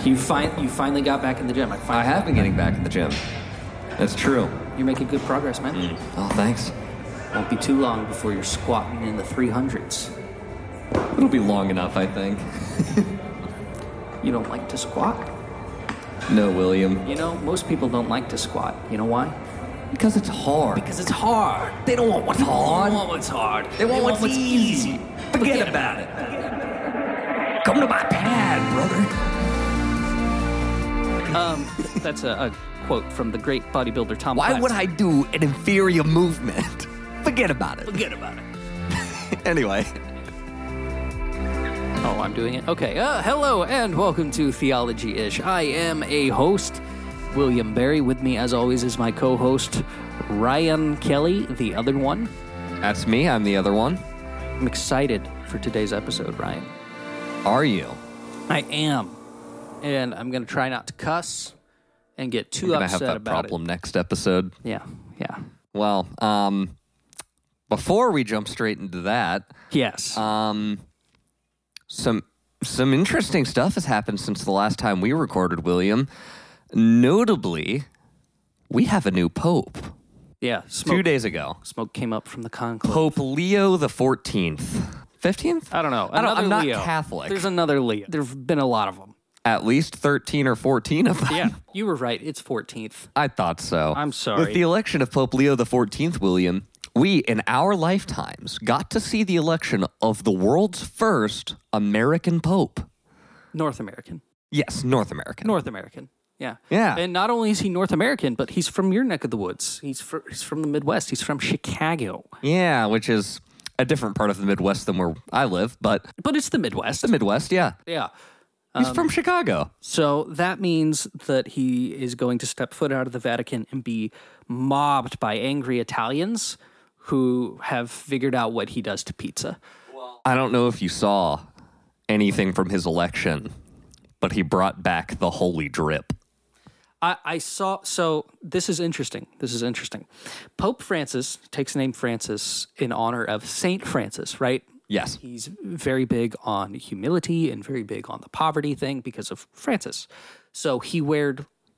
You finally got back in the gym. I have been getting back in the gym. That's true. You're making good progress, man. Oh, thanks. Won't be too long before you're squatting in the 300s. It'll be long enough, I think. You don't like to squat? No, William. You know, most people don't like to squat. You know why? Because it's hard. Because it's hard. They don't want what's hard. They don't want what's hard. They want what's easy. Forget about it. Come to my pad, brother. That's a quote from the great bodybuilder Tom Why Platz. would I do an inferior movement? Forget about it. Forget about it. Anyway. Oh, I'm doing it? Okay. Hello and welcome to Theology-ish. I am a host, William Berry. With me, as always, is my co-host, Ryan Kelly, the other one. That's me. I'm the other one. I'm excited for today's episode, Ryan. Are you? I am. And I'm going to try not to cuss and get too upset have that about problem next episode. Yeah. Well, before we jump straight into that, Yes. some interesting stuff has happened since the last time we recorded, William. Notably, we have a new pope. Yeah. 2 days ago. Smoke came up from the conclave. Pope Leo the 14th. 15th? I don't know. I'm not Leo. Catholic. There's another Leo. There have been a lot of them. At least 13 or 14 of them. Yeah. You were right. It's 14th. I thought so. I'm sorry. With the election of Pope Leo the 14th, William, we, in our lifetimes, got to see the election of the world's first American pope. North American. Yes, North American. North American. Yeah. Yeah. And not only is he North American, but he's from your neck of the woods. He's from the Midwest. He's from Chicago. Yeah, which is a different part of the Midwest than where I live, but But it's the Midwest. the Midwest, yeah. Yeah. He's from Chicago. So that means that he is going to step foot out of the Vatican and be mobbed by angry Italians who have figured out what he does to pizza. I don't know if you saw anything from his election, but he brought back the holy drip. I saw, so this is interesting. Pope Francis takes the name Francis in honor of Saint Francis, right? Yes. He's very big on humility and very big on the poverty thing because of Francis. So he wore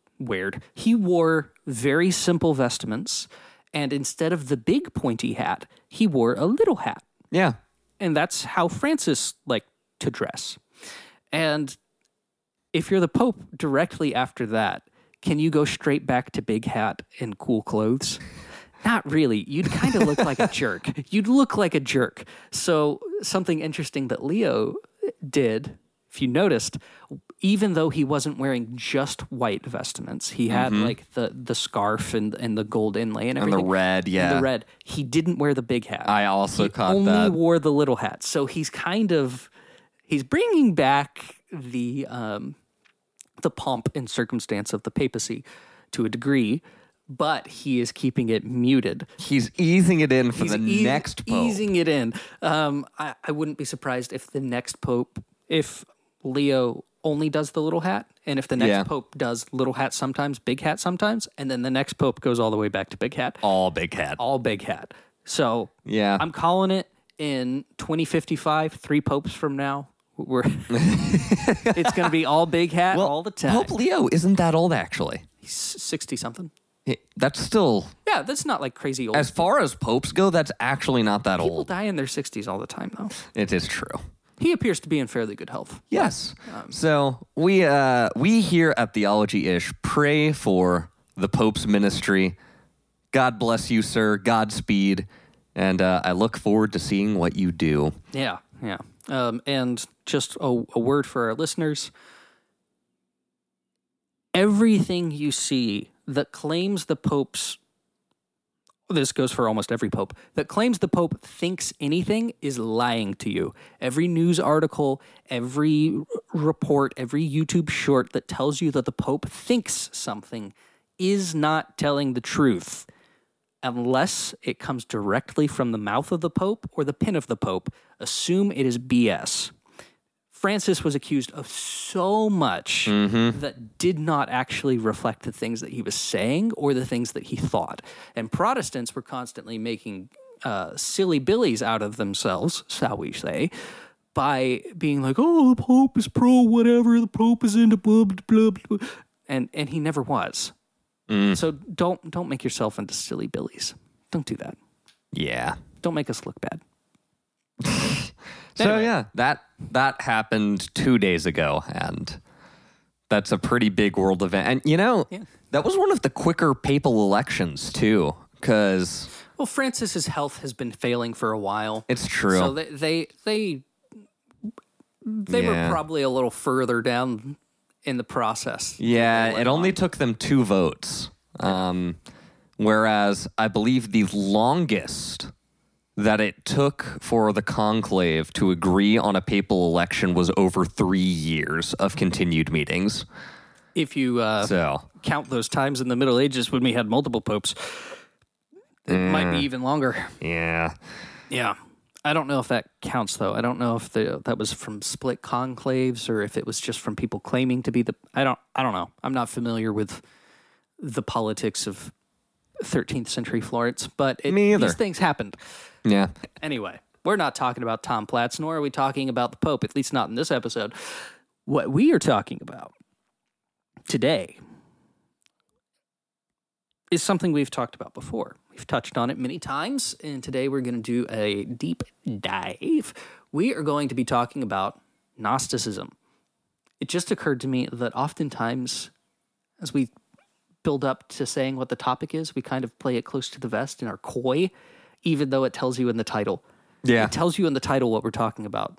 very simple vestments, and instead of the big pointy hat, he wore a little hat. Yeah. And that's how Francis liked to dress. And if you're the Pope directly after that, can you go straight back to big hat and cool clothes? Not really. You'd kind of look like a jerk. You'd look like a jerk. So something interesting that Leo did, if you noticed, even though he wasn't wearing just white vestments, he had like the scarf and the gold inlay and everything. And the red, yeah. And the red. He didn't wear the big hat. I also caught only that. wore the little hat. So he's bringing back the pomp and circumstance of the papacy to a degree, but he is keeping it muted. He's easing it in for next pope. Easing it in. I wouldn't be surprised if the next pope, if Leo only does the little hat, and if the next pope does little hat sometimes, big hat sometimes, and then the next pope goes all the way back to big hat. All big hat. All big hat. So yeah, I'm calling it in 2055, 3 popes from now. It's going to be all big hat all the time. Pope Leo isn't that old, actually. He's 60-something. That's still... Yeah, that's not like crazy old. As far as popes go, that's actually not that People old. die in their 60s all the time, though. It is true. He appears to be in fairly good health. Yes. So we here at Theology-ish pray for the Pope's ministry. God bless you, sir. Godspeed. And I look forward to seeing what you do. Yeah. And just a word for our listeners. Everything you see that claims the Pope's, this goes for almost every Pope, that claims the Pope thinks anything is lying to you. Every news article, every report, every YouTube short that tells you that the Pope thinks something is not telling the truth. Unless it comes directly from the mouth of the Pope or the pen of the Pope, assume it is BS. Francis was accused of so much that did not actually reflect the things that he was saying or the things that he thought. And Protestants were constantly making silly billies out of themselves, shall we say, by being like, oh, the Pope is pro whatever, the Pope is into blah, blah, blah, blah. And he never was. So don't make yourself into silly billies. Don't do that. Yeah. Don't make us look bad. So yeah, that happened 2 days ago, and that's a pretty big world event. And that was one of the quicker papal elections too, because Well, Francis's health has been failing for a while. it's true. So they were probably a little further down in the process. Yeah, it only took them 2 votes. Whereas I believe the longest that it took for the conclave to agree on a papal election was over 3 years of continued meetings. If you count those times in the Middle Ages when we had multiple popes, it might be even longer. Yeah. Yeah. I don't know if that counts, though. I don't know if that was from split conclaves or if it was just from people claiming to be the... I don't know. I'm not familiar with the politics of 13th century Florence, but Me either. These things happened. Yeah. Anyway, we're not talking about Tom Platz, nor are we talking about the Pope, at least not in this episode. What we are talking about today is something we've talked about before. We've touched on it many times, and today we're going to do a deep dive. We are going to be talking about Gnosticism. It just occurred to me that oftentimes, as we build up to saying what the topic is, we kind of play it close to the vest and are coy, even though it tells you in the title. Yeah. It tells you in the title what we're talking about.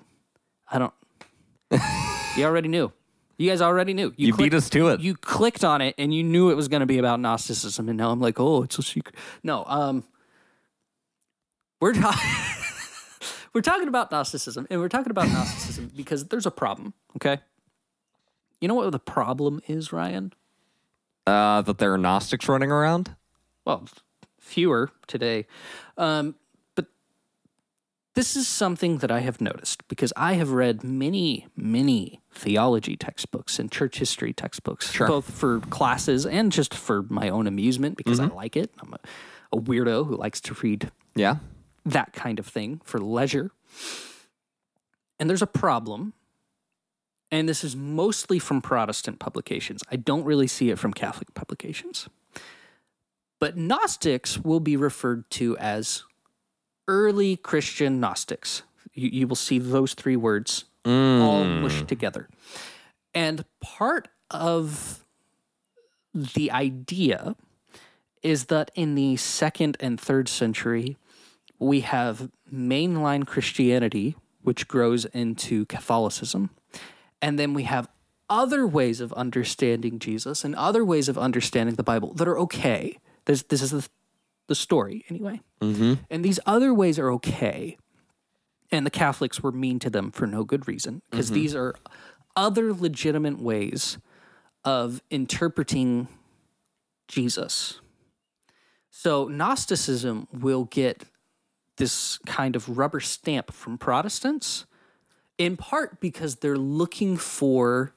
You already knew. You guys already knew. You beat us to it. You clicked on it and you knew it was going to be about Gnosticism, and now I'm like, oh, it's a secret. No, we're talking about Gnosticism, and we're talking about Gnosticism because there's a problem, okay? You know what the problem is, Ryan? That there are Gnostics running around? Well, fewer today. But this is something that I have noticed because I have read many, many theology textbooks and church history textbooks, both for classes and just for my own amusement because I like it. I'm a weirdo who likes to read that kind of thing for leisure. And there's a problem. And this is mostly from Protestant publications. I don't really see it from Catholic publications. But Gnostics will be referred to as early Christian Gnostics. You will see those 3 words all mushed together. And part of the idea is that in the 2nd and 3rd century, we have mainline Christianity, which grows into Catholicism. And then we have other ways of understanding Jesus and other ways of understanding the Bible that are okay. This is the story, anyway. And these other ways are okay. And the Catholics were mean to them for no good reason, because these are other legitimate ways of interpreting Jesus. So Gnosticism will get this kind of rubber stamp from Protestants, in part because they're looking for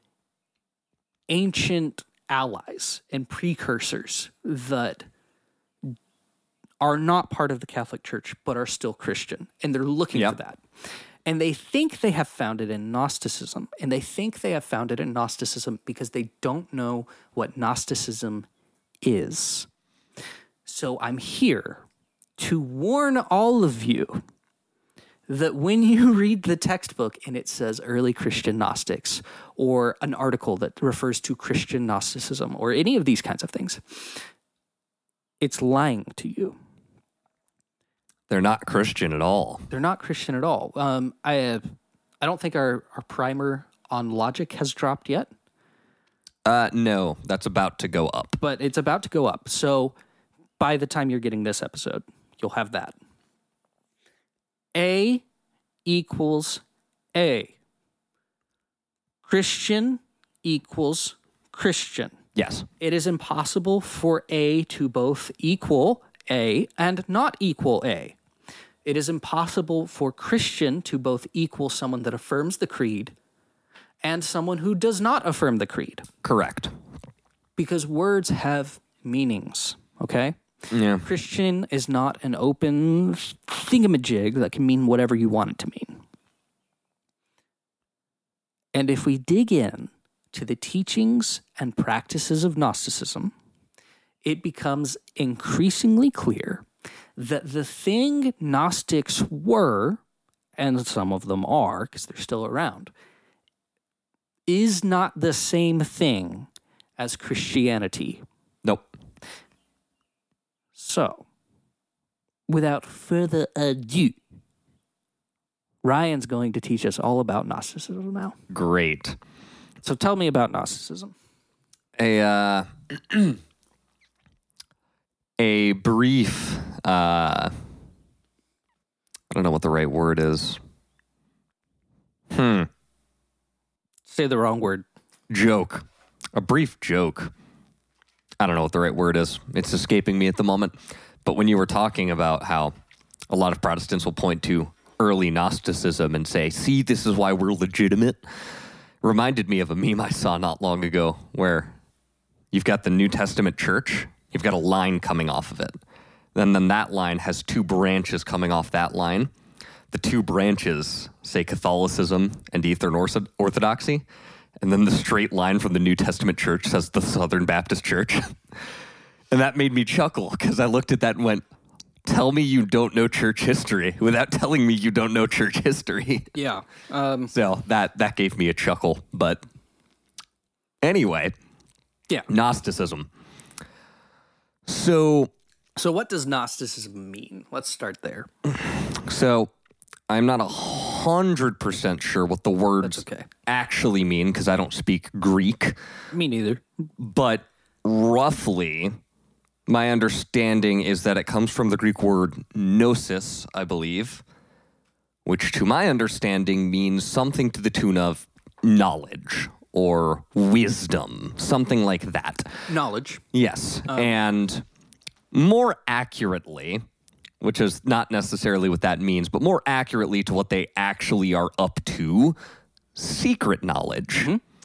ancient allies and precursors that are not part of the Catholic Church but are still Christian, and they're looking for that. And they think they have found it in Gnosticism, and they think they have found it in Gnosticism because they don't know what Gnosticism is. So I'm here to warn all of you that when you read the textbook and it says early Christian Gnostics, or an article that refers to Christian Gnosticism, or any of these kinds of things, it's lying to you. They're not Christian at all. They're not Christian at all. I don't think our primer on logic has dropped yet. No, that's about to go up. But it's about to go up. So by the time you're getting this episode, you'll have that. A equals A. Christian equals Christian. Yes. It is impossible for A to both equal A and not equal A. It is impossible for Christian to both equal someone that affirms the creed and someone who does not affirm the creed. Correct. Because words have meanings, okay? Yeah. Christian is not an open thingamajig that can mean whatever you want it to mean. And if we dig in to the teachings and practices of Gnosticism, it becomes increasingly clear that the thing Gnostics were, and some of them are because they're still around, is not the same thing as Christianity. Nope. So, without further ado, Ryan's going to teach us all about Gnosticism now. Great. So tell me about Gnosticism. A brief, I don't know what the right word is. Say the wrong word. Joke. A brief joke. I don't know what the right word is. It's escaping me at the moment. But when you were talking about how a lot of Protestants will point to early Gnosticism and say, see, this is why we're legitimate, reminded me of a meme I saw not long ago where you've got the New Testament church, you've got a line coming off of it. Then that line has two branches coming off that line. The two branches say Catholicism and Eastern Orthodoxy. And then the straight line from the New Testament church says the Southern Baptist Church. And that made me chuckle because I looked at that and went, tell me you don't know church history without telling me you don't know church history. Yeah. So that gave me a chuckle. But anyway, Yeah. Gnosticism. So what does Gnosticism mean? Let's start there. So I'm not 100% sure what the words okay. actually mean because I don't speak Greek. Me neither. But roughly, my understanding is that it comes from the Greek word gnosis, I believe, which to my understanding means something to the tune of knowledge or wisdom, something like that. Knowledge. Yes. And more accurately, which is not necessarily what that means, but more accurately to what they actually are up to, secret knowledge.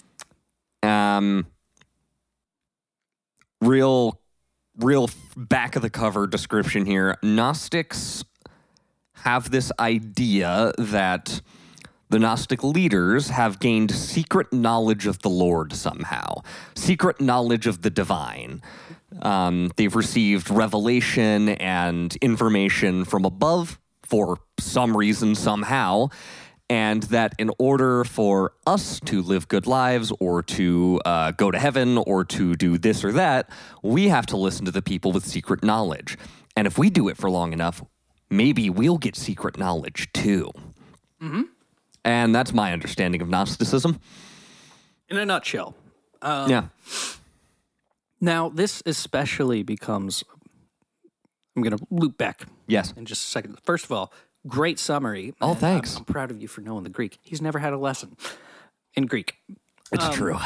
Real back of the cover description here. Gnostics have this idea that the Gnostic leaders have gained secret knowledge of the Lord somehow, secret knowledge of the divine. They've received revelation and information from above for some reason, somehow, and that in order for us to live good lives or to go to heaven or to do this or that, we have to listen to the people with secret knowledge. And if we do it for long enough, maybe we'll get secret knowledge too. Mm-hmm. And that's my understanding of Gnosticism. In a nutshell. Yeah. Now, this especially becomes... I'm going to loop back Yes. in just a second. First of all, great summary. Oh, And thanks. I'm proud of you for knowing the Greek. He's never had a lesson in Greek. It's true.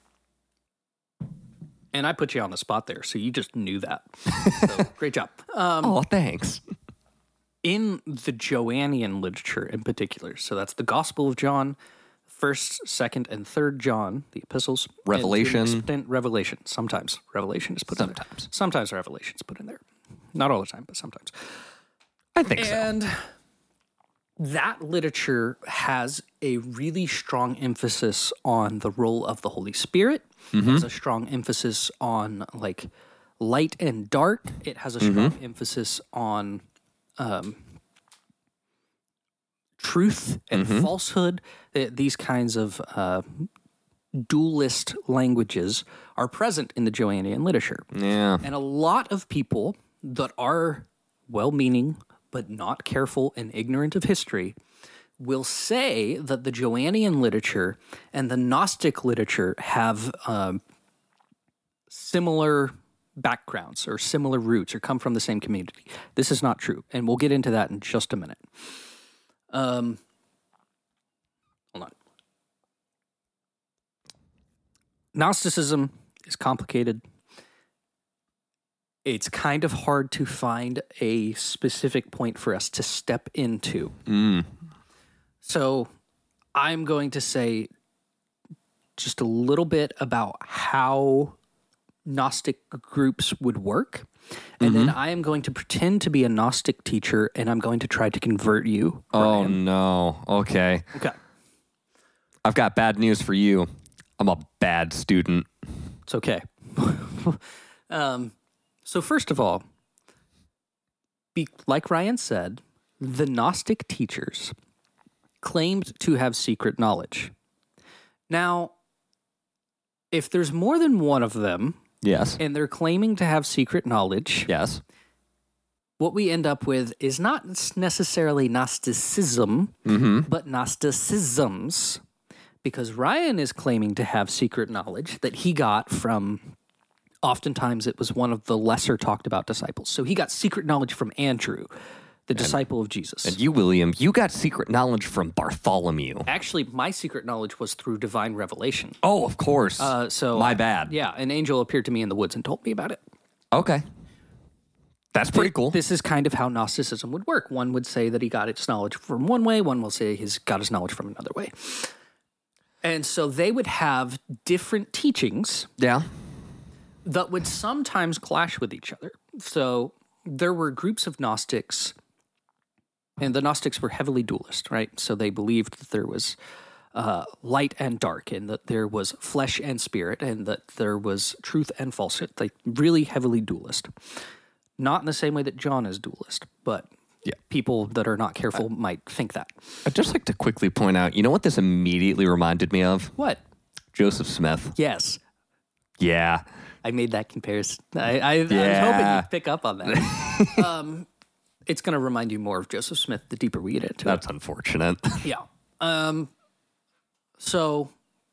And I put you on the spot there, so you just knew that. So, great job. Oh, thanks. In the Joannian literature in particular, so that's the Gospel of John, 1st, 2nd, and 3rd John, the epistles. Revelation. And to an extent, Revelation. Sometimes Revelation is put in there. Sometimes Revelation is put in there. Not all the time, but sometimes. I think so. And that literature has a really strong emphasis on the role of the Holy Spirit. It has a strong emphasis on like light and dark. It has a strong emphasis on truth and falsehood. These kinds of dualist languages are present in the Joannian literature. Yeah. And a lot of people that are well-meaning but not careful and ignorant of history will say that the Joannian literature and the Gnostic literature have similar backgrounds or similar roots or come from the same community. This is not true, and we'll get into that in just a minute. Hold on. Gnosticism is complicated. It's kind of hard to find a specific point for us to step into. So I'm going to say just a little bit about how Gnostic groups would work. And then I am going to pretend to be a Gnostic teacher, and I'm going to try to convert you. Oh, no. Okay. Okay. I've got bad news for you. I'm a bad student. It's okay. So first of all, like Ryan said, the Gnostic teachers claimed to have secret knowledge. Now, if there's more than one of them, Yes. and they're claiming to have secret knowledge, Yes. what we end up with is not necessarily Gnosticism, but Gnosticisms. Because Ryan is claiming to have secret knowledge that he got from, oftentimes it was one of the lesser talked about disciples. So he got secret knowledge from Andrew, the disciple of Jesus. And you, William, you got secret knowledge from Bartholomew. Actually, my secret knowledge was through divine revelation. Oh, of course. So My bad. Yeah, an angel appeared to me in the woods and told me about it. Okay. That's pretty cool. This is kind of how Gnosticism would work. One would say that he got its knowledge from one way. One will say he's got his knowledge from another way. And so they would have different teachings Yeah. that would sometimes clash with each other. So there were groups of Gnostics, and the Gnostics were heavily dualist, right? So they believed that there was light and dark, and that there was flesh and spirit, and that there was truth and falsehood. Like really heavily dualist. Not in the same way that John is dualist, but people that are not careful might think that. I'd just like to quickly point out, you know what this immediately reminded me of? What? Joseph Smith. Yes. Yeah. I made that comparison. I was hoping you'd pick up on that. It's going to remind you more of Joseph Smith the deeper we get into That's unfortunate. it. Yeah. So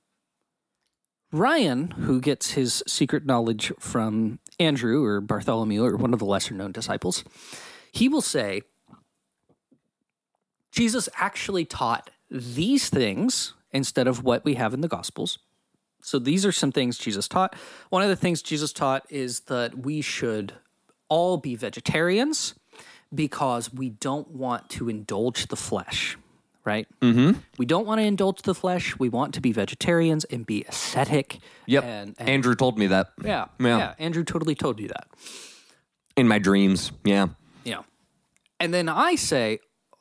Ryan, who gets his secret knowledge from Andrew or Bartholomew or one of the lesser known disciples, he will say, Jesus actually taught these things instead of what we have in the Gospels. So these are some things Jesus taught. One of the things Jesus taught is that we should all be vegetarians because we don't want to indulge the flesh, right? Mm-hmm. We don't want to indulge the flesh. We want to be vegetarians and be ascetic. Yep. And Andrew told me that. yeah. Andrew totally told you that. In my dreams. Yeah. Yeah. And then I say,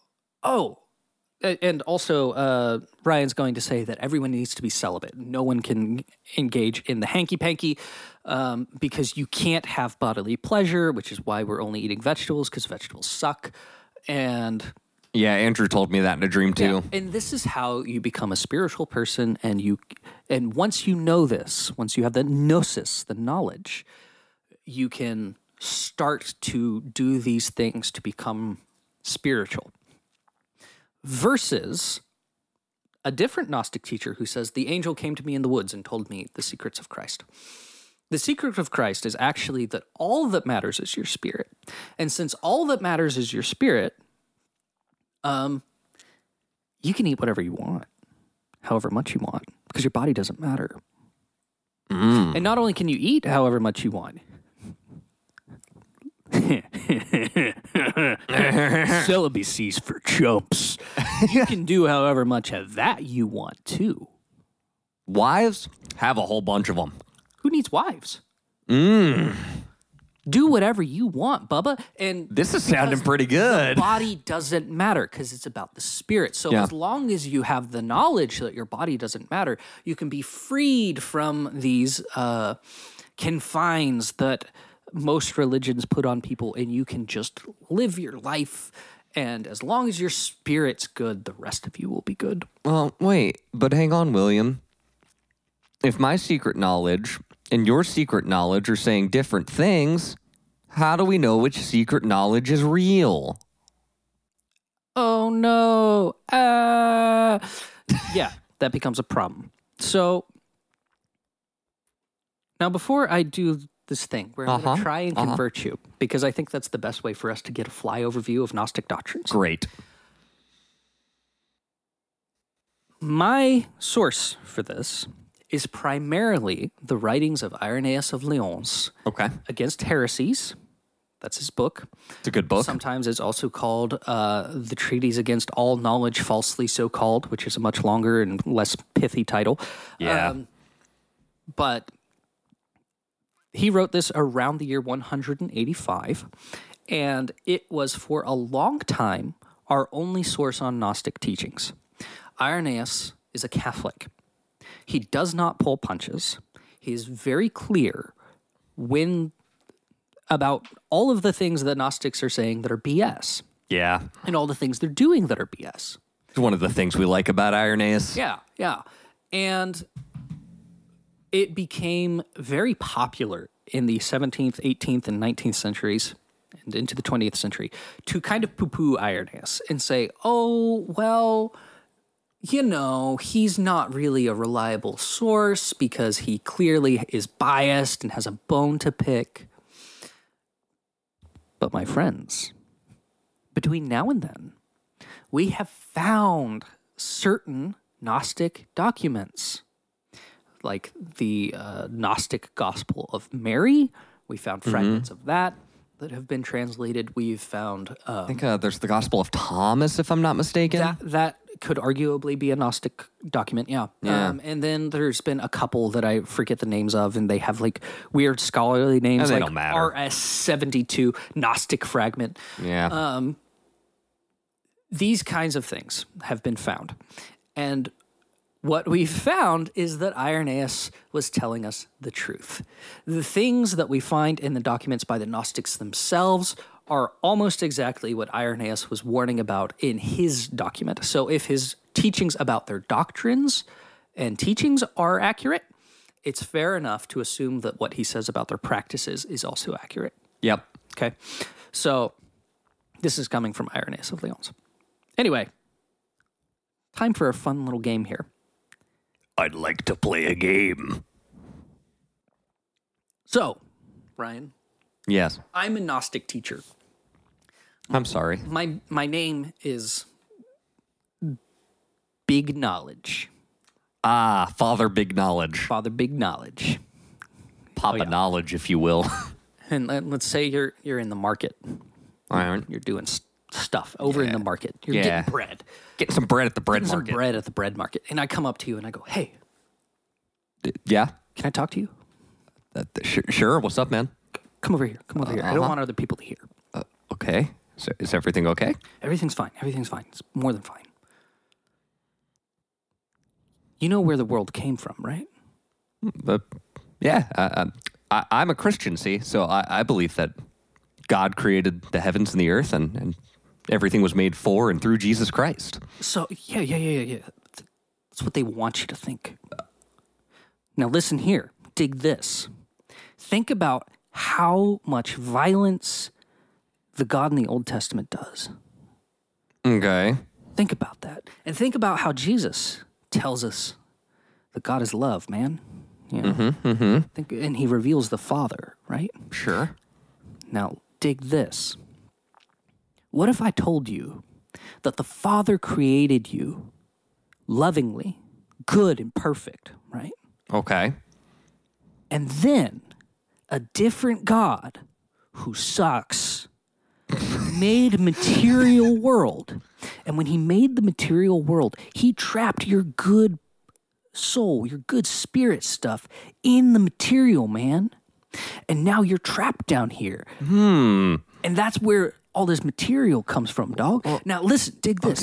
and also Ryan's going to say that everyone needs to be celibate. No one can engage in the hanky-panky because you can't have bodily pleasure, which is why we're only eating vegetables, because vegetables suck. And Yeah, Andrew told me that in a dream too. yeah, and this is how you become a spiritual person. And once you know this, once you have the gnosis, the knowledge, you can start to do these things to become spiritual. Versus a different Gnostic teacher who says, the angel came to me in the woods and told me the secrets of Christ. The secret of Christ is actually that all that matters is your spirit. And since all that matters is your spirit, you can eat whatever you want, however much you want, because your body doesn't matter. And not only can you eat however much you want, celibacy's for chumps. You can do however much of that you want too. Wives, have a whole bunch of them. Who needs wives? Do whatever you want, Bubba. And This is sounding pretty good. body doesn't matter because it's about the spirit. So Yeah. as long as you have the knowledge that your body doesn't matter, you can be freed from these confines that most religions put on people, and you can just live your life. And as long as your spirit's good, the rest of you will be good. Well, wait, but hang on, William. If my secret knowledge and your secret knowledge are saying different things, how do we know which secret knowledge is real? Oh no. Yeah, that becomes a problem. So now before I do this thing where I'm going to try and convert you, because I think that's the best way for us to get a flyover view of Gnostic doctrines. Great. My source for this is primarily the writings of Irenaeus of Lyons Okay. Against Heresies. That's his book. It's a good book. Sometimes it's also called The Treatise Against All Knowledge Falsely So Called, which is a much longer and less pithy title. Yeah. But he wrote this around the year 185, and it was for a long time our only source on Gnostic teachings. Irenaeus is a Catholic. He does not pull punches. He is very clear about all of the things that Gnostics are saying that are BS. Yeah. And all the things they're doing that are BS. It's one of the things we like about Irenaeus. Yeah. And it became very popular in the 17th, 18th, and 19th centuries and into the 20th century to kind of poo-poo Irenaeus and say, oh, well, he's not really a reliable source because he clearly is biased and has a bone to pick. But my friends, between now and then, we have found certain Gnostic documents, like the Gnostic Gospel of Mary. We found fragments of that have been translated. We've found... I think there's the Gospel of Thomas, if I'm not mistaken. That could arguably be a Gnostic document, yeah. And then there's been a couple that I forget the names of, and they have like weird scholarly names, they like don't matter. RS-72, Gnostic fragment. Yeah. These kinds of things have been found. And what we've found is that Irenaeus was telling us the truth. The things that we find in the documents by the Gnostics themselves are almost exactly what Irenaeus was warning about in his document. So if his teachings about their doctrines and teachings are accurate, it's fair enough to assume that what he says about their practices is also accurate. Yep. Okay. So this is coming from Irenaeus of Lyons. Anyway, time for a fun little game here. I'd like to play a game. So, Ryan, Yes. I'm a Gnostic teacher. I'm sorry. My name is Big Knowledge. Father Big Knowledge. Father Big Knowledge. Papa Knowledge, if you will. And let's say you're in the market. Iron. You're doing stuff over in the market. You're getting bread. Getting some bread at the bread Getting market. some bread at the bread market. And I come up to you and I go, hey, Yeah? can I talk to you? Sure. What's up, man? Come over here. Come over here. I don't want other people to hear. Okay. So is everything okay? Everything's fine. Everything's fine. It's more than fine. You know where the world came from, right? Yeah. I'm a Christian, see? So I believe that God created the heavens and the earth and everything was made for and through Jesus Christ. So, yeah. That's what they want you to think. Now, listen here. Dig this. Think about how much violence the God in the Old Testament does. Okay. Think about that. And think about how Jesus tells us that God is love, man. You know? And he reveals the Father, right? Sure. Now, dig this. What if I told you that the Father created you lovingly, good and perfect, right? Okay. And then a different God who sucks made material world. And when he made the material world, he trapped your good soul, your good spirit stuff in the material, man. And now you're trapped down here. And that's where all this material comes from, dog. Now listen, dig this.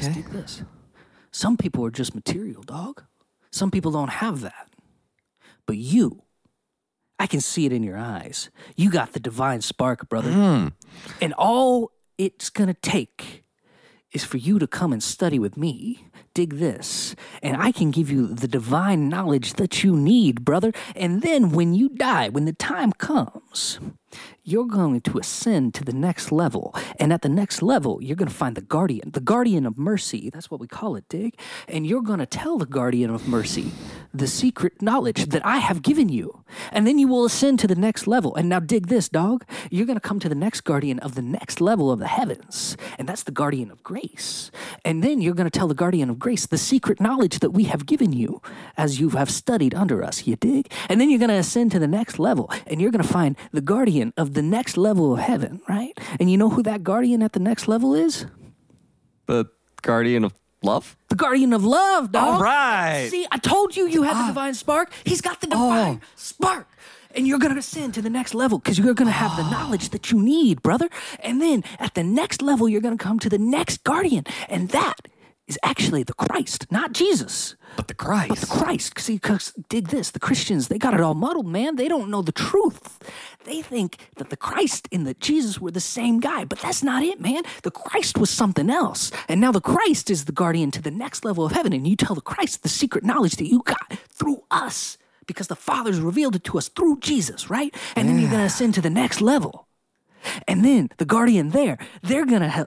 Some people are just material, dog. Some people don't have that. But you, I can see it in your eyes. You got the divine spark, brother. And all it's going to take is for you to come and study with me. Dig this. And I can give you the divine knowledge that you need, brother. And then when you die, when the time comes, you're going to ascend to the next level. And at the next level, you're going to find the guardian of mercy. That's what we call it, dig. And you're going to tell the guardian of mercy the secret knowledge that I have given you. And then you will ascend to the next level. And now dig this, dog. You're going to come to the next guardian of the next level of the heavens. And that's the guardian of grace. And then you're going to tell the guardian of grace the secret knowledge that we have given you as you have studied under us, you dig? And then you're going to ascend to the next level. And you're going to find the guardian of the next level of heaven, right? And you know who that guardian at the next level is? The guardian of love? The guardian of love, dog. All right. See, I told you you had the divine spark. He's got the divine spark. And you're going to ascend to the next level because you're going to have the knowledge that you need, brother. And then at the next level, you're going to come to the next guardian. And that is actually the Christ, not Jesus. But the Christ. But the Christ. See, 'cause dig this. The Christians, they got it all muddled, man. They don't know the truth. They think that the Christ and the Jesus were the same guy, but that's not it, man. The Christ was something else. And now the Christ is the guardian to the next level of heaven. And you tell the Christ the secret knowledge that you got through us because the Father's revealed it to us through Jesus, right? And then you're going to ascend to the next level. And then the guardian there, they're going to help.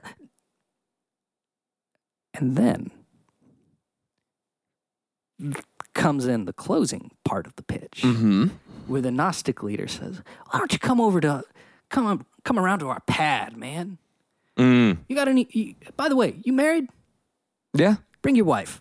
And then comes in the closing part of the pitch, where the Gnostic leader says, "Why don't you come around to our pad, man? You got any? By the way, you married? Yeah. Bring your wife.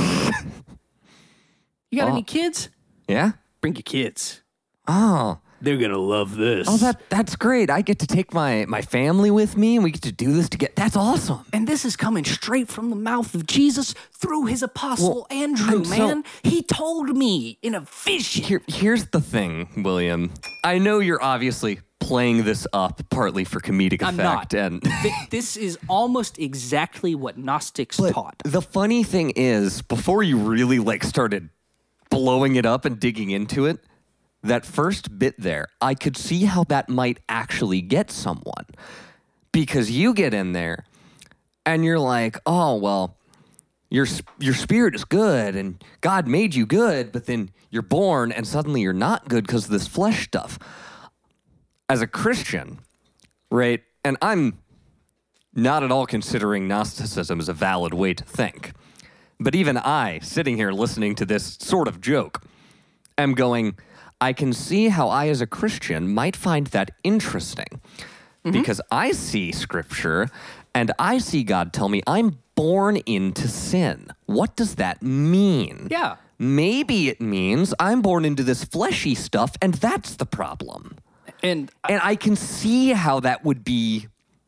You got any kids? Yeah. Bring your kids. Oh. They're gonna love this. Oh, that's great. I get to take my family with me, and we get to do this together. That's awesome. And this is coming straight from the mouth of Jesus through his apostle Andrew, man. He told me in a vision. Here's the thing, William. I know you're obviously playing this up partly for comedic I'm effect. not. And this is almost exactly what Gnostics taught. The funny thing is, before you really started blowing it up and digging into it, that first bit there, I could see how that might actually get someone. Because you get in there and you're like, oh, well, your spirit is good and God made you good, but then you're born and suddenly you're not good because of this flesh stuff. As a Christian, right, and I'm not at all considering Gnosticism as a valid way to think, but even I, sitting here listening to this sort of joke, am going, I can see how I, as a Christian, might find that interesting because I see Scripture and I see God tell me I'm born into sin. What does that mean? Yeah. Maybe it means I'm born into this fleshy stuff and that's the problem. And I can see how that would be,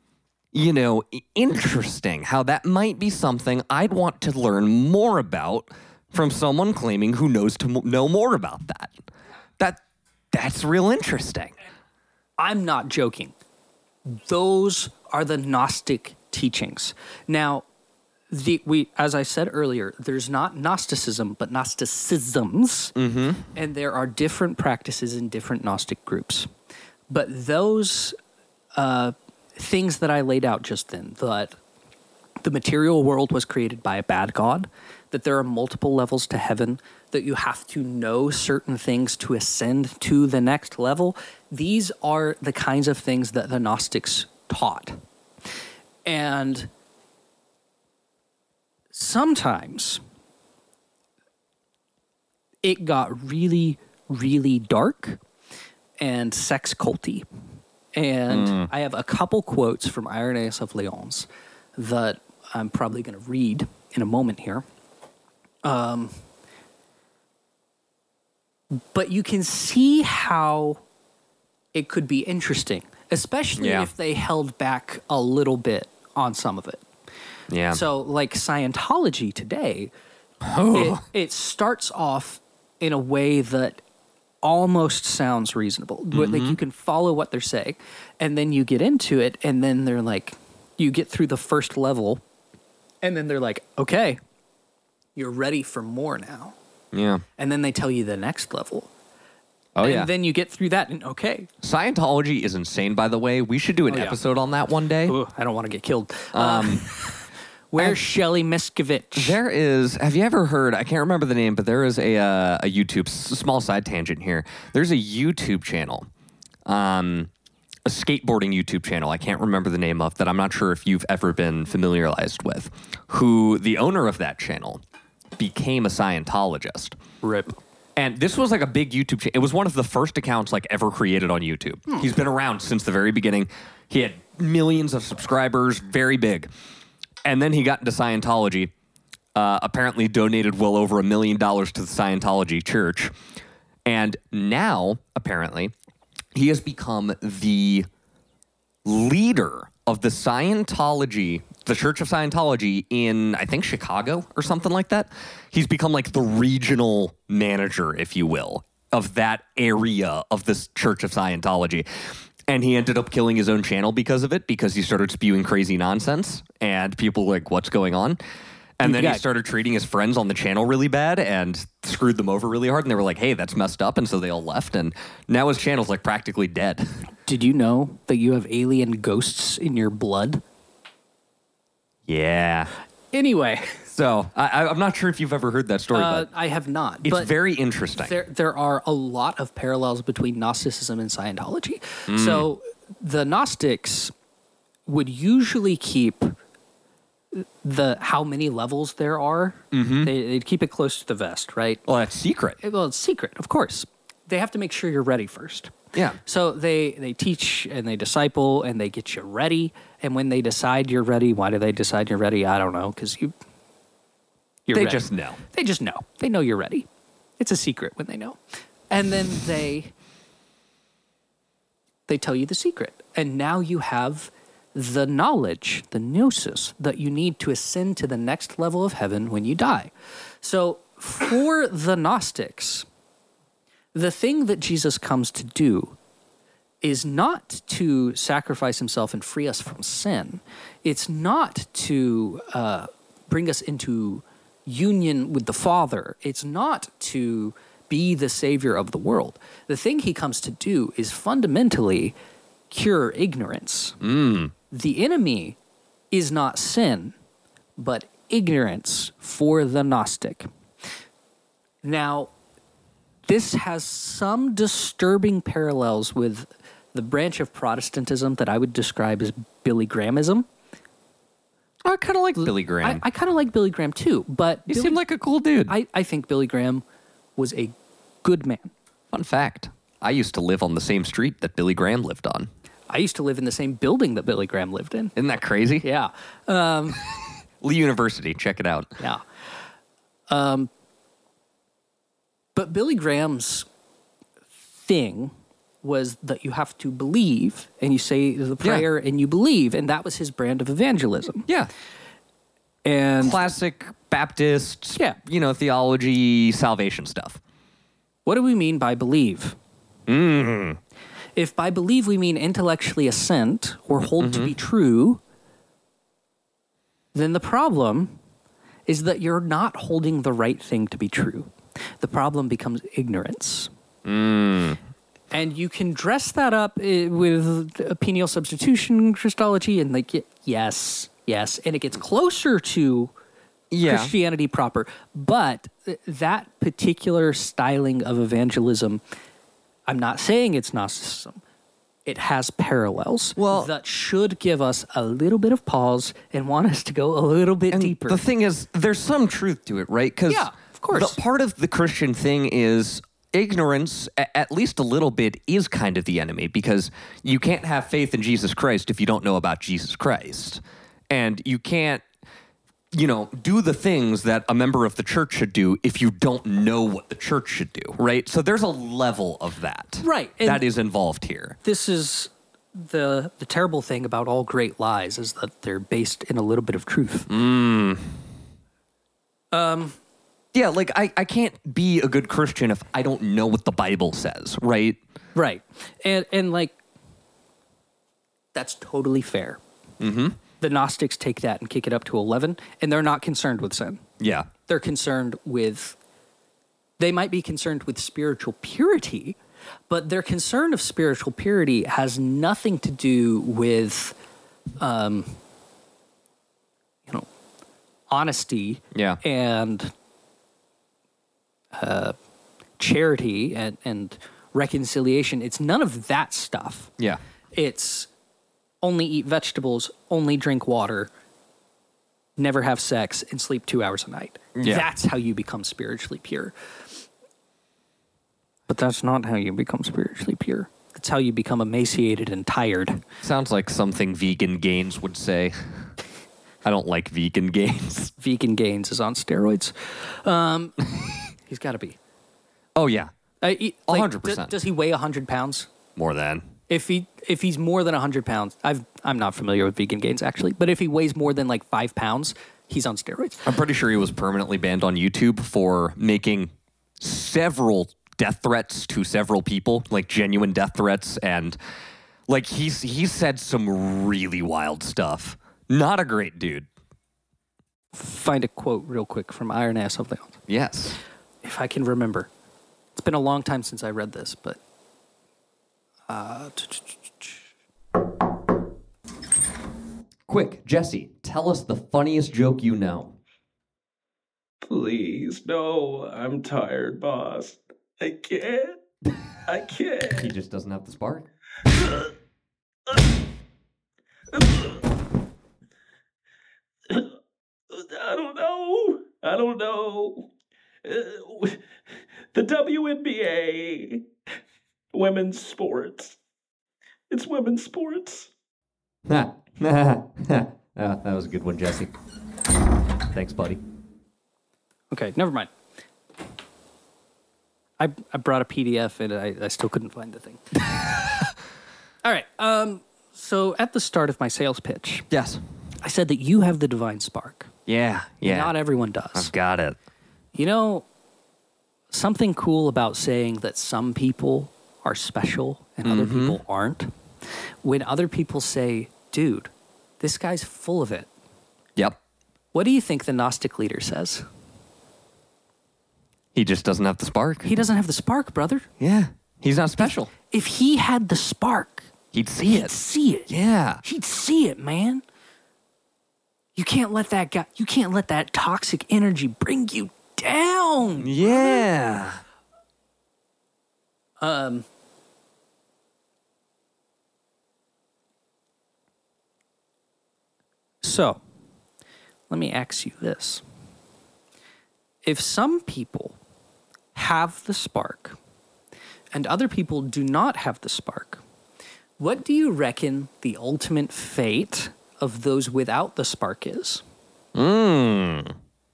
interesting, how that might be something I'd want to learn more about from someone claiming who knows to know more about that. That's real interesting. I'm not joking. Those are the Gnostic teachings. Now, as I said earlier, there's not Gnosticism, but Gnosticisms, and there are different practices in different Gnostic groups. But those things that I laid out just then, that the material world was created by a bad God, that there are multiple levels to heaven, that you have to know certain things to ascend to the next level. These are the kinds of things that the Gnostics taught. And sometimes it got really, really dark and sex culty. And I have a couple quotes from Irenaeus of Lyons that I'm probably going to read in a moment here. But you can see how it could be interesting, especially if they held back a little bit on some of it. Yeah. So, like Scientology today, it starts off in a way that almost sounds reasonable. Like you can follow what they're saying, and then you get into it, and then they're like, you get through the first level, and then they're like, okay, you're ready for more now. Yeah. And then they tell you the next level. Oh, and then you get through that, and okay. Scientology is insane, by the way. We should do an episode on that one day. Ooh, I don't want to get killed. Where's Shelley Miskovich? There is, have you ever heard, I can't remember the name, but there is a YouTube, small side tangent here. There's a YouTube channel, a skateboarding YouTube channel, I can't remember the name of, that I'm not sure if you've ever been familiarized with, who the owner of that channel became a Scientologist. Rip. And this was like a big YouTube channel. It was one of the first accounts ever created on YouTube. He's been around since the very beginning. He had millions of subscribers, very big. And then he got into Scientology, apparently donated well over $1 million to the Scientology church. And now, apparently, he has become the leader of the Scientology, the Church of Scientology in, I think, Chicago or something like that. He's become the regional manager, if you will, of that area of this Church of Scientology. And he ended up killing his own channel because of it, because he started spewing crazy nonsense. And people were like, what's going on? And then Yeah. he started treating his friends on the channel really bad and screwed them over really hard. And they were like, hey, that's messed up. And so they all left. And now his channel's like practically dead. Did you know that you have alien ghosts in your blood? Yeah. Anyway, So I'm not sure if you've ever heard that story, but I have not. it's but very interesting. there are a lot of parallels between Gnosticism and Scientology. So the Gnostics would usually keep how many levels there are. They'd keep it close to the vest, right? Well, that's secret. Well, it's secret, of course. They have to make sure you're ready first. Yeah. So they teach and they disciple and they get you ready. And when they decide you're ready, why do they decide you're ready? I don't know, because you're They ready. just know. They just know. They know you're ready. It's a secret when they know. And then they tell you the secret. And now you have the knowledge, the gnosis, that you need to ascend to the next level of heaven when you die. So for the Gnostics, the thing that Jesus comes to do is not to sacrifice himself and free us from sin. It's not to bring us into union with the Father. It's not to be the Savior of the world. The thing he comes to do is fundamentally cure ignorance. The enemy is not sin, but ignorance for the Gnostic. Now, this has some disturbing parallels with the branch of Protestantism that I would describe as Billy Grahamism. I kind of like Billy Graham. I kind of like Billy Graham too, but He seemed like a cool dude. I think Billy Graham was a good man. Fun fact. I used to live on the same street that Billy Graham lived on. I used to live in the same building that Billy Graham lived in. Isn't that crazy? Yeah. Lee University. Check it out. Yeah. But Billy Graham's thing was that you have to believe, and you say the prayer and you believe, and that was his brand of evangelism. Yeah. And Classic Baptist, Yeah. theology, salvation stuff. what do we mean by believe? If by believe we mean intellectually assent or hold to be true, then the problem is that you're not holding the right thing to be true. The problem becomes ignorance. And you can dress that up with penial substitution Christology and yes, and it gets closer to Christianity proper. But that particular styling of evangelism, I'm not saying it's Gnosticism. It has parallels that should give us a little bit of pause and want us to go a little bit deeper. The thing is, there's some truth to it, right? Because Yeah, of course. the part of the Christian thing is ignorance, at least a little bit, is kind of the enemy, because you can't have faith in Jesus Christ if you don't know about Jesus Christ. And you can't, do the things that a member of the church should do if you don't know what the church should do, right? So there's a level of that. Right, and that is involved here. this is the terrible thing about all great lies is that they're based in a little bit of truth. Yeah, like I can't be a good Christian if I don't know what the Bible says, right? Right. And like, that's totally fair. The Gnostics take that and kick it up to 11, and they're not concerned with sin. Yeah. They're concerned with, they might be concerned with spiritual purity, but their concern of spiritual purity has nothing to do with, honesty Yeah. and charity and reconciliation. It's none of that stuff. Yeah. It's only eat vegetables, only drink water, never have sex, and sleep 2 hours a night. Yeah. That's how you become spiritually pure. But that's not how you become spiritually pure. That's how you become emaciated and tired. Sounds like something Vegan Gains would say. I don't like Vegan Gains. Vegan Gains is on steroids. He's got to be. Oh, yeah. 100%. Does he weigh 100 pounds? More than. If he's more than 100 pounds, I'm not familiar with Vegan Gains actually, but if he weighs more than like 5 pounds, he's on steroids. I'm pretty sure he was permanently banned on YouTube for making several death threats to several people, like genuine death threats, and like he said some really wild stuff. Not a great dude. find a quote real quick from Irenaeus of Leon, Yes. if I can remember. It's been a long time since I read this, but Quick, Jesse, tell us the funniest joke you know. Please, no, I'm tired, boss. I can't. I can't. He just doesn't have the spark. I don't know. The WNBA. Women's sports. It's women's sports. That was a good one, Jesse. Thanks, buddy. okay, never mind. I brought a PDF and I still couldn't find the thing. All right. So at the start of my sales pitch, Yes. I said that you have the divine spark. Yeah. Not everyone does. I've got it. You know, something cool about saying that some people are special and other people aren't. When other people say, dude, this guy's full of it. Yep. What do you think the Gnostic leader says? He just doesn't have the spark. He doesn't have the spark, brother. Yeah. He's not special. If he had the spark, He'd see he'd it. see it. Yeah. He'd see it, man. You can't let that toxic energy bring you down. Yeah. So, let me ask you this. If some people have the spark and other people do not have the spark, what do you reckon the ultimate fate of those without the spark is? I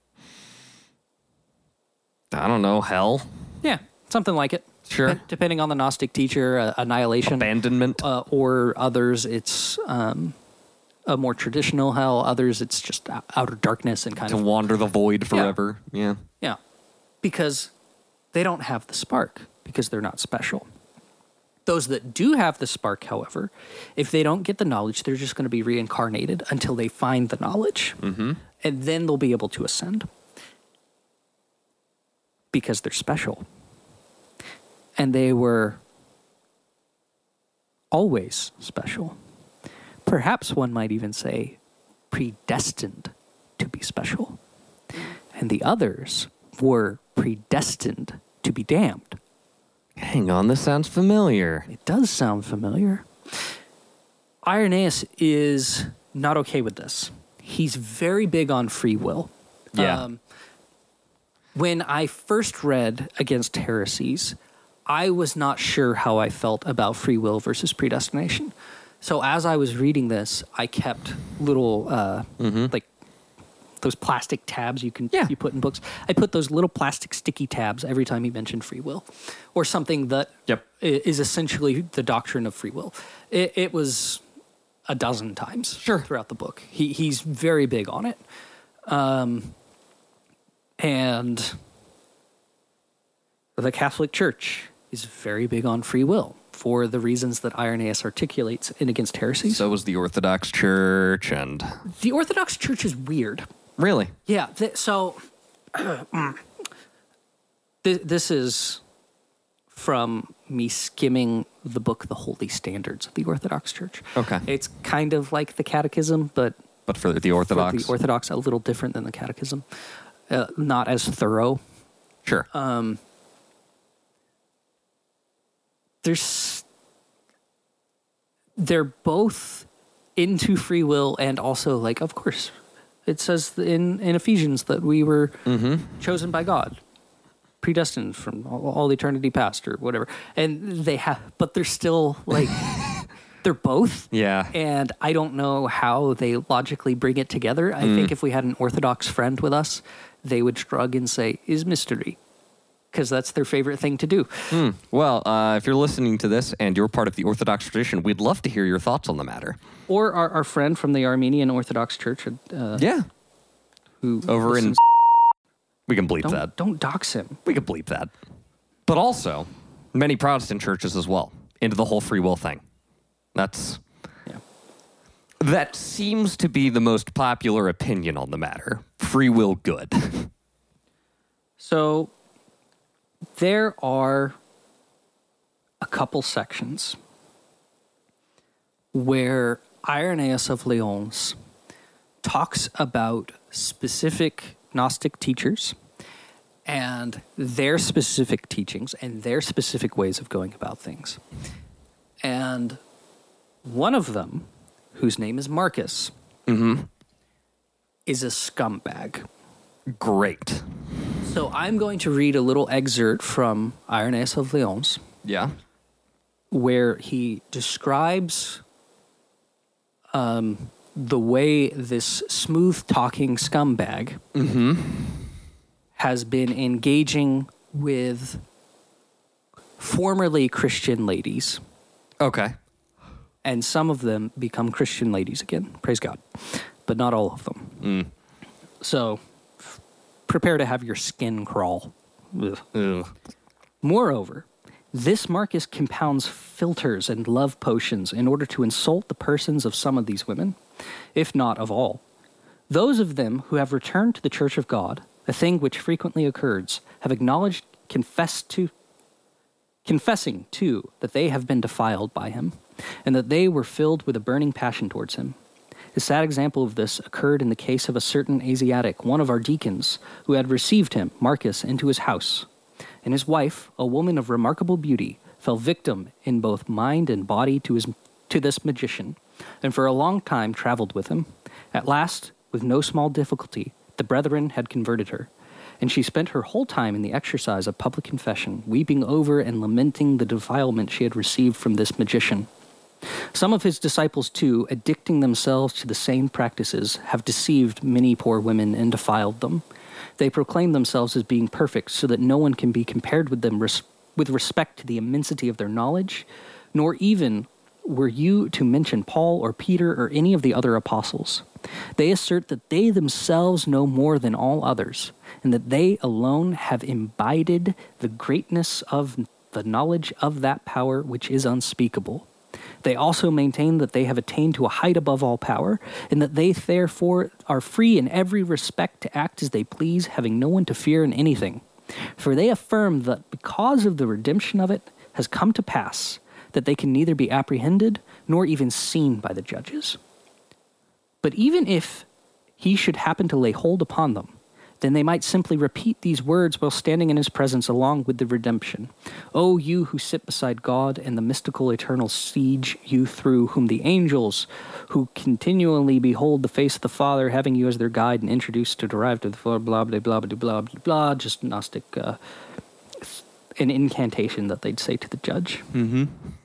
don't know. Hell. Yeah, something like it. Sure. Depending on the Gnostic teacher, annihilation. Abandonment. Or others, it's a more traditional hell. Others, it's just outer darkness and kind To of... wander the void forever. Yeah. Yeah, because they don't have the spark, because they're not special. Those that do have the spark, however, if they don't get the knowledge, they're just going to be reincarnated until they find the knowledge. Mm-hmm. And then they'll be able to ascend. Because they're special. And they were always special. Perhaps one might even say predestined to be special. And the others were predestined to be damned. Hang on, this sounds familiar. It does sound familiar. Irenaeus is not okay with this. He's very big on free will. Yeah. When I first read Against Heresies, I was not sure how I felt about free will versus predestination. So as I was reading this, I kept little, like those plastic tabs you put in books. I put those little plastic sticky tabs every time he mentioned free will, or something that is essentially the doctrine of free will. It was a dozen times throughout the book. He's very big on it. And the Catholic Church is very big on free will for the reasons that Irenaeus articulates in Against Heresies. So was the Orthodox Church and... The Orthodox Church is weird. Really? Yeah, this is from me skimming the book, The Holy Standards of the Orthodox Church. Okay. It's kind of like the Catechism, but for the Orthodox? For the Orthodox, a little different than the Catechism. Not as thorough. Sure. They're both into free will and also, like, of course, it says in Ephesians that we were chosen by God, predestined from all eternity past or whatever. And but they're still like, they're both. Yeah. And I don't know how they logically bring it together. I think if we had an Orthodox friend with us, they would shrug and say, is mystery. Because that's their favorite thing to do. Well, if you're listening to this and you're part of the Orthodox tradition, we'd love to hear your thoughts on the matter. Or our friend from the Armenian Orthodox Church. Who over in... We can bleep that. Don't dox him. We can bleep that. But also, many Protestant churches as well, into the whole free will thing. That's... Yeah. That seems to be the most popular opinion on the matter. Free will good. So there are a couple sections where Irenaeus of Lyons talks about specific Gnostic teachers and their specific teachings and their specific ways of going about things. And one of them, whose name is Marcus, is a scumbag. Great. So I'm going to read a little excerpt from Irenaeus of Lyons, Yeah. where he describes the way this smooth-talking scumbag has been engaging with formerly Christian ladies, Okay. and some of them become Christian ladies again. Praise God. But not all of them. So prepare to have your skin crawl. Ugh. Ugh. Moreover, this Marcus compounds philters and love potions in order to insult the persons of some of these women, if not of all. Those of them who have returned to the Church of God, a thing which frequently occurs, have acknowledged, confessing too, that they have been defiled by him, and that they were filled with a burning passion towards him. A sad example of this occurred in the case of a certain Asiatic, one of our deacons, who had received him, Marcus, into his house. And his wife, a woman of remarkable beauty, fell victim in both mind and body to this magician, and for a long time traveled with him. At last, with no small difficulty, the brethren had converted her, and she spent her whole time in the exercise of public confession, weeping over and lamenting the defilement she had received from this magician. Some of his disciples, too, addicting themselves to the same practices, have deceived many poor women and defiled them. They proclaim themselves as being perfect, so that no one can be compared with them with respect to the immensity of their knowledge, nor even were you to mention Paul or Peter or any of the other apostles. They assert that they themselves know more than all others, and that they alone have imbibed the greatness of the knowledge of that power which is unspeakable. They also maintain that they have attained to a height above all power, and that they therefore are free in every respect to act as they please, having no one to fear in anything. For they affirm that because of the redemption of it has come to pass, that they can neither be apprehended nor even seen by the judges. But even if he should happen to lay hold upon them, then they might simply repeat these words while standing in his presence along with the redemption. O you who sit beside God and the mystical eternal siege you through whom the angels who continually behold the face of the Father, having you as their guide and introduced to derive to the Father, blah, blah, blah, blah, blah, blah, blah, just Gnostic, an incantation that they'd say to the judge. Mm-hmm.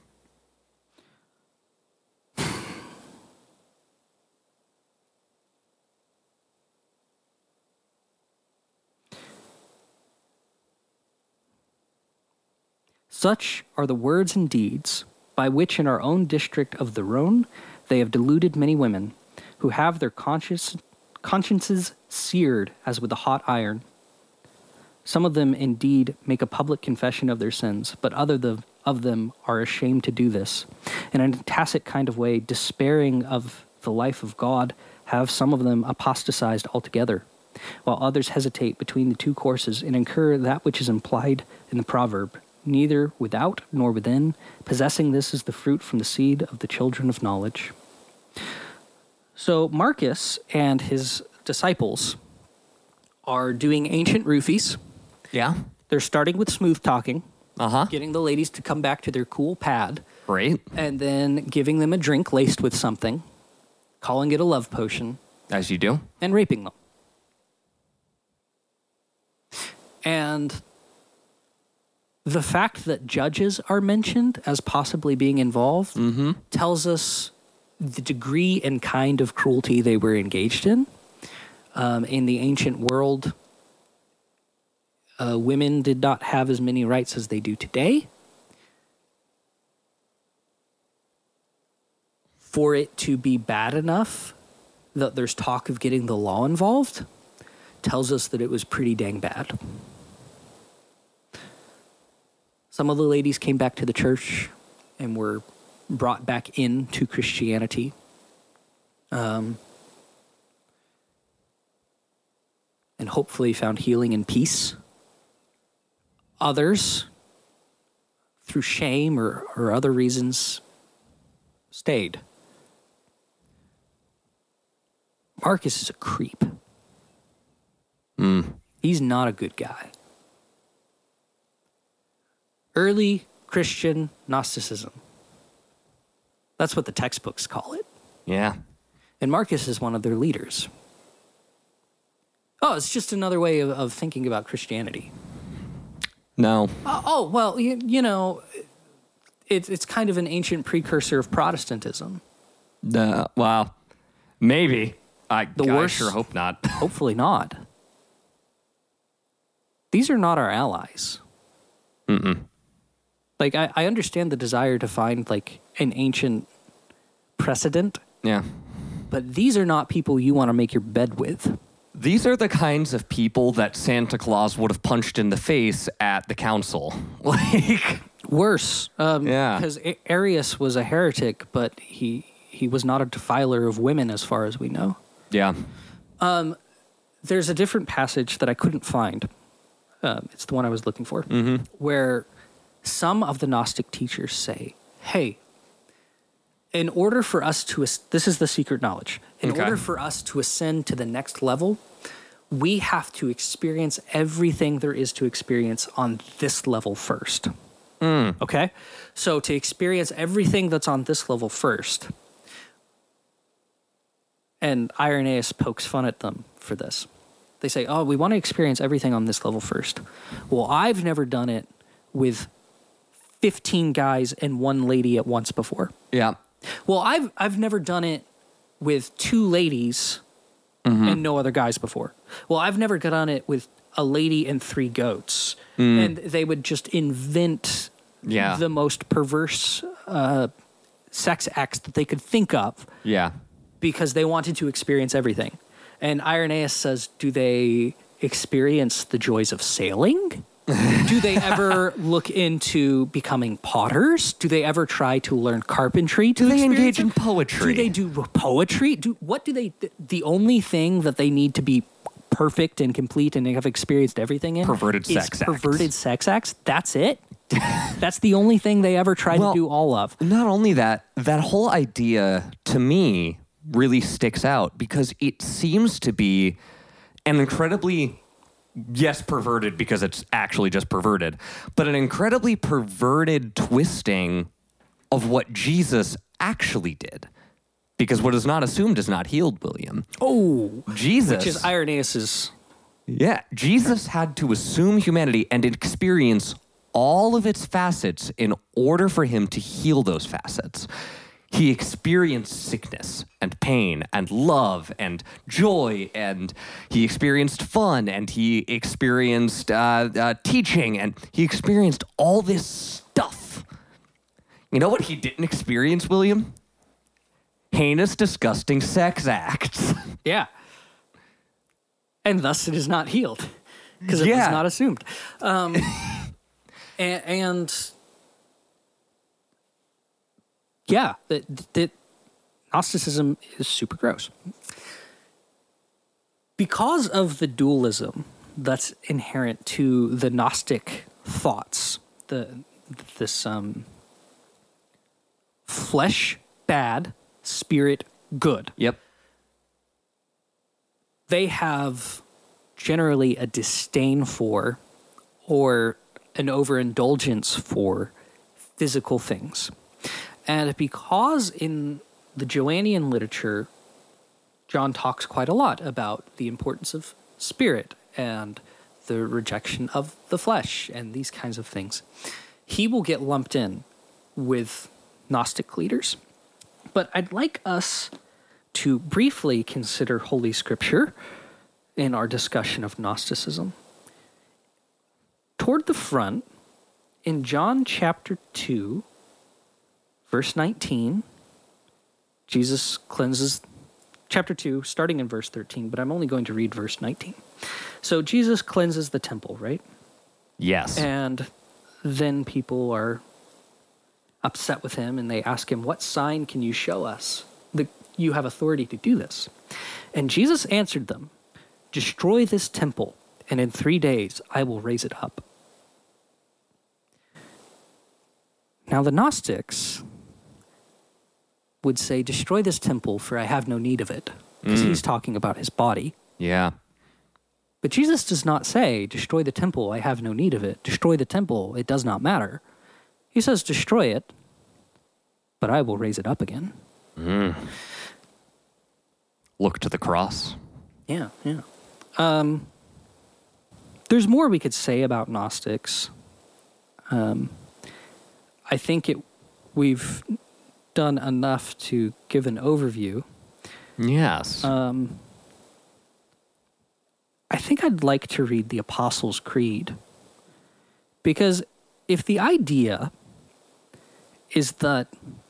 Such are the words and deeds by which in our own district of the Rhone they have deluded many women, who have their consciences seared as with a hot iron. Some of them indeed make a public confession of their sins, but others of them are ashamed to do this. And in a tacit kind of way, despairing of the life of God, have some of them apostatized altogether, while others hesitate between the two courses and incur that which is implied in the proverb, neither without nor within, possessing this is the fruit from the seed of the children of knowledge. So Marcus and his disciples are doing ancient roofies. Yeah. They're starting with smooth talking, Uh-huh. getting the ladies to come back to their cool pad, Great. and then giving them a drink laced with something, calling it a love potion, As you do. and raping them. And the fact that judges are mentioned as possibly being involved tells us the degree and kind of cruelty they were engaged in. In the ancient world, women did not have as many rights as they do today. For it to be bad enough that there's talk of getting the law involved tells us that it was pretty dang bad. Some of the ladies came back to the church and were brought back into Christianity. And hopefully found healing and peace. Others, through shame or other reasons, stayed. Marcus is a creep. He's not a good guy. Early Christian Gnosticism. That's what the textbooks call it. Yeah. And Marcus is one of their leaders. Oh, it's just another way of thinking about Christianity. No. Well, you know, it's kind of an ancient precursor of Protestantism. Well, maybe. I worst- sure hope not. Hopefully not. These are not our allies. Like, I understand the desire to find, like, an ancient precedent, Yeah. but these are not people you want to make your bed with. These are the kinds of people that Santa Claus would have punched in the face at the council. Like, Worse. Yeah. Because Arius was a heretic, but he was not a defiler of women as far as we know. yeah. There's a different passage that I couldn't find. It's the one I was looking for, where some of the Gnostic teachers say, hey, in order for us to, this is the secret knowledge, in Okay. order for us to ascend to the next level, we have to experience everything there is to experience on this level first. Okay? So to experience everything that's on this level first, and Irenaeus pokes fun at them for this. They say, oh, we want to experience everything on this level first. Well, I've never done it with 15 guys and one lady at once before. Yeah. Well, I've never done it with 2 ladies and no other guys before. Well, I've never done it with a lady and 3 goats. And they would just invent Yeah. the most perverse sex acts that they could think of Yeah. because they wanted to experience everything. And Irenaeus says, do they experience the joys of sailing? Do they ever look into becoming potters? Do they ever try to learn carpentry? Do they experience engage in it? poetry? Do they do poetry? What do they? The only thing that they need to be perfect and complete and they have experienced everything in Perverted is sex acts. perverted sex acts. That's it. That's the only thing they ever try Well, to do all of. Not only that, that whole idea to me really sticks out because it seems to be an incredibly, yes, perverted because it's actually just perverted, but an incredibly perverted twisting of what Jesus actually did. Because what is not assumed is not healed, William. Oh, Jesus. which is Irenaeus's. Yeah, Jesus had to assume humanity and experience all of its facets in order for him to heal those facets. He experienced sickness and pain and love and joy, and he experienced fun, and he experienced teaching, and he experienced all this stuff. You know what he didn't experience, William? Heinous, disgusting sex acts. Yeah. And thus it is not healed because it was Yeah. not assumed. And yeah, that Gnosticism is super gross. Because of the dualism that's inherent to the Gnostic thoughts, this flesh bad, spirit good. Yep. They have generally a disdain for or an overindulgence for physical things. And because in the Joannian literature, John talks quite a lot about the importance of spirit and the rejection of the flesh and these kinds of things, he will get lumped in with Gnostic leaders. But I'd like us to briefly consider Holy Scripture in our discussion of Gnosticism. Toward the front, in John chapter 2, verse 19, Jesus cleanses, chapter 2, starting in verse 13, but I'm only going to read verse 19. So Jesus cleanses the temple, right? Yes. And then people are upset with him and they ask him, what sign can you show us? you have authority to do this? And Jesus answered them, destroy this temple, and in 3 days I will raise it up. Now the Gnostics would say, destroy this temple, for I have no need of it. Because he's talking about his body. Yeah. But Jesus does not say, destroy the temple, I have no need of it. Destroy the temple, it does not matter. He says, destroy it, but I will raise it up again. Look to the cross. Yeah. There's more we could say about Gnostics. I think we've done enough to give an overview. Yes. I think I'd like to read the Apostles' Creed. Because if the idea is that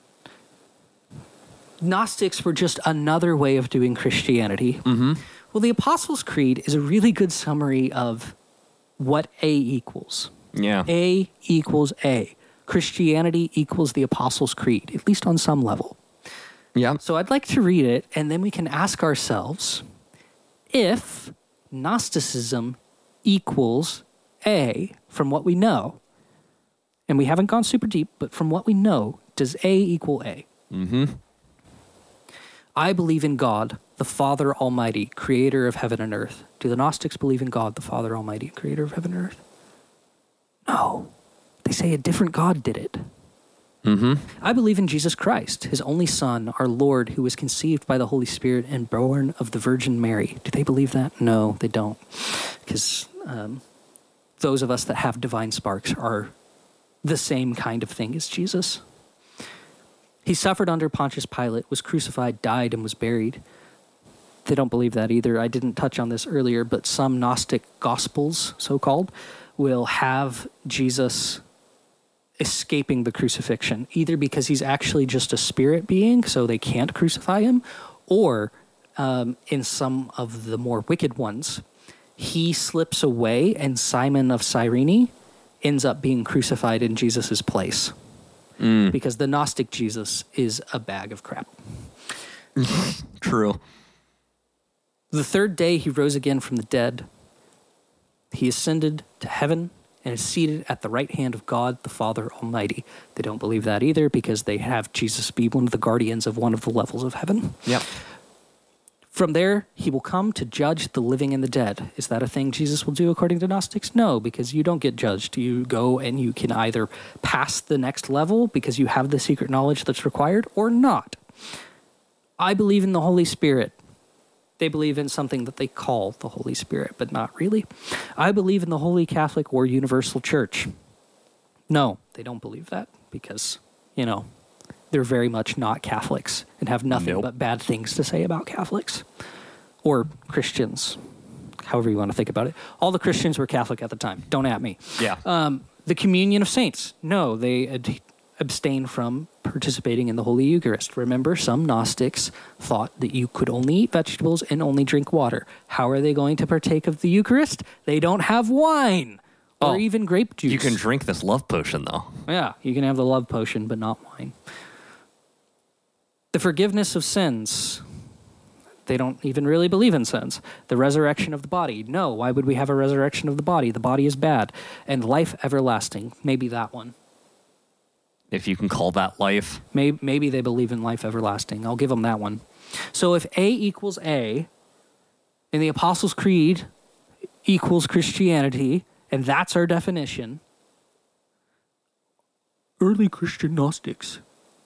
Gnostics were just another way of doing Christianity, well, the Apostles' Creed is a really good summary of what A equals. Yeah. A equals A. Christianity equals the Apostles' Creed, at least on some level. Yeah. So I'd like to read it, and then we can ask ourselves if Gnosticism equals A from what we know. And we haven't gone super deep, but from what we know, does A equal A? I believe in God, the Father Almighty, creator of heaven and earth. Do the Gnostics believe in God, the Father Almighty, creator of heaven and earth? No. They say a different God did it. I believe in Jesus Christ, his only Son, our Lord, who was conceived by the Holy Spirit and born of the Virgin Mary. Do they believe that? No, they don't. Because those of us that have divine sparks are the same kind of thing as Jesus. He suffered under Pontius Pilate, was crucified, died, and was buried. They don't believe that either. I didn't touch on this earlier, but some Gnostic Gospels, so-called, will have Jesus escaping the crucifixion, either because he's actually just a spirit being, so they can't crucify him, or in some of the more wicked ones, he slips away and Simon of Cyrene ends up being crucified in Jesus' place. Because the Gnostic Jesus is a bag of crap. True. The third day he rose again from the dead. He ascended to heaven and is seated at the right hand of God, the Father Almighty. They don't believe that either because they have Jesus be one of the guardians of one of the levels of heaven. Yep. From there, he will come to judge the living and the dead. Is that a thing Jesus will do according to Gnostics? No, because you don't get judged. You go and you can either pass the next level because you have the secret knowledge that's required or not. I believe in the Holy Spirit. They believe in something that they call the Holy Spirit, but not really. I believe in the Holy Catholic or Universal Church. No, they don't believe that because, they're very much not Catholics and have nothing but bad things to say about Catholics or Christians, however you want to think about it. All the Christians were Catholic at the time. Don't at me. Yeah. The communion of saints. No, they abstain from participating in the Holy Eucharist. Remember, some Gnostics thought that you could only eat vegetables and only drink water. How are they going to partake of the Eucharist? They don't have wine or even grape juice. You can drink this love potion, though. Yeah, you can have the love potion, but not wine. The forgiveness of sins. They don't even really believe in sins. The resurrection of the body. No, why would we have a resurrection of the body? The body is bad. And life everlasting. Maybe that one. If you can call that life. Maybe they believe in life everlasting. I'll give them that one. So if A equals A, and the Apostles' Creed equals Christianity, and that's our definition, early Christian Gnostics.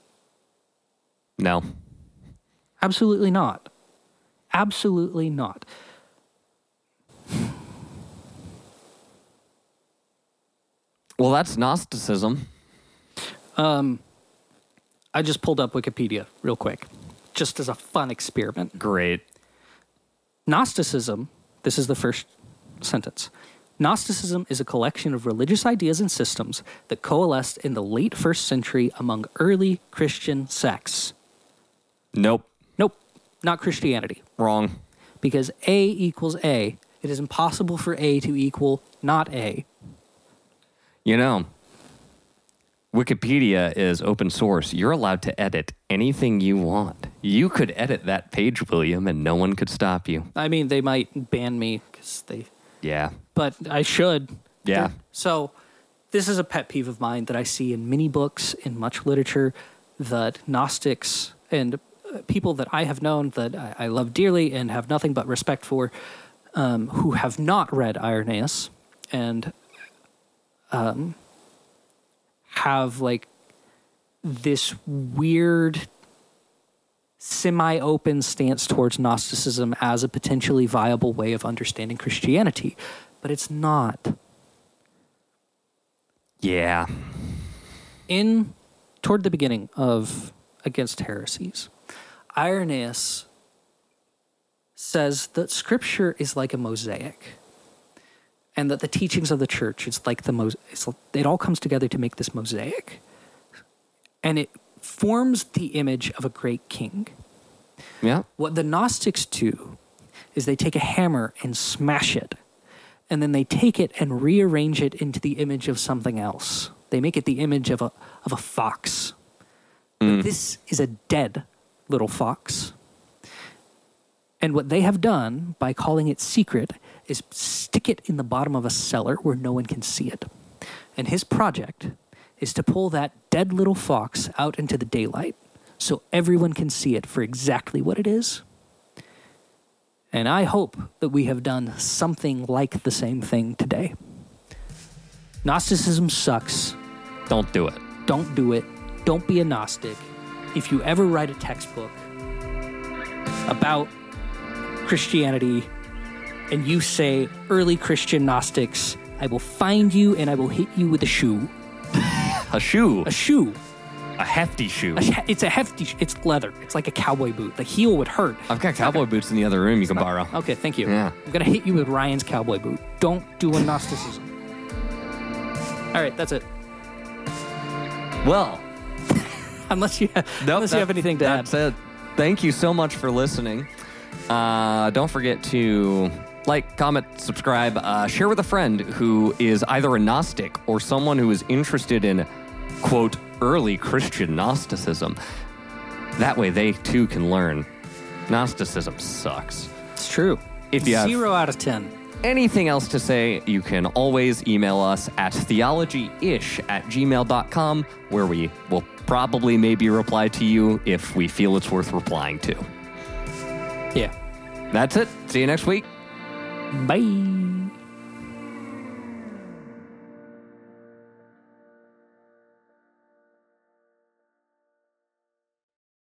No. Absolutely not. Absolutely not. Well, that's Gnosticism. I just pulled up Wikipedia real quick, just as a fun experiment. Great. Gnosticism, this is the first sentence. Gnosticism is a collection of religious ideas and systems that coalesced in the late 1st century among early Christian sects. Nope. Nope, not Christianity. Wrong. Because A equals A. It is impossible for A to equal not A. Wikipedia is open source. You're allowed to edit anything you want. You could edit that page, William, and no one could stop you. I mean, they might ban me because they... Yeah. But I should. Yeah. So this is a pet peeve of mine that I see in many books, in much literature, that Gnostics and people that I have known that I love dearly and have nothing but respect for, who have not read Irenaeus and have like this weird semi-open stance towards Gnosticism as a potentially viable way of understanding Christianity, but it's not. Yeah. Toward the beginning of Against Heresies, Irenaeus says that Scripture is like a mosaic, and that the teachings of the church, it's like it all comes together to make this mosaic, and it forms the image of a great king. Yeah. What the Gnostics do is they take a hammer and smash it, and then they take it and rearrange it into the image of something else. They make it the image of a fox. But this is a dead little fox. And what they have done by calling it secret is stick it in the bottom of a cellar where no one can see it. And his project is to pull that dead little fox out into the daylight so everyone can see it for exactly what it is. And I hope that we have done something like the same thing today. Gnosticism sucks. Don't do it. Don't do it. Don't be a Gnostic. If you ever write a textbook about Christianity and you say early Christian Gnostics, I will find you and I will hit you with a shoe. A shoe. A shoe. A hefty shoe. It's a hefty, it's leather. It's like a cowboy boot. The heel would hurt. I've got cowboy boots in the other room you can borrow. Okay, thank you. Yeah. I'm going to hit you with Ryan's cowboy boot. Don't do a Gnosticism. All right, that's it. Well, Unless you have anything to add. That's it. Thank you so much for listening. Don't forget to like, comment, subscribe, share with a friend who is either a Gnostic or someone who is interested in, quote, early Christian Gnosticism. That way they too can learn. Gnosticism sucks. It's true. If you have 0 out of 10. anything else to say, you can always email us at theologyish@gmail.com, where we will probably maybe reply to you if we feel it's worth replying to. Yeah. That's it. See you next week. Bye.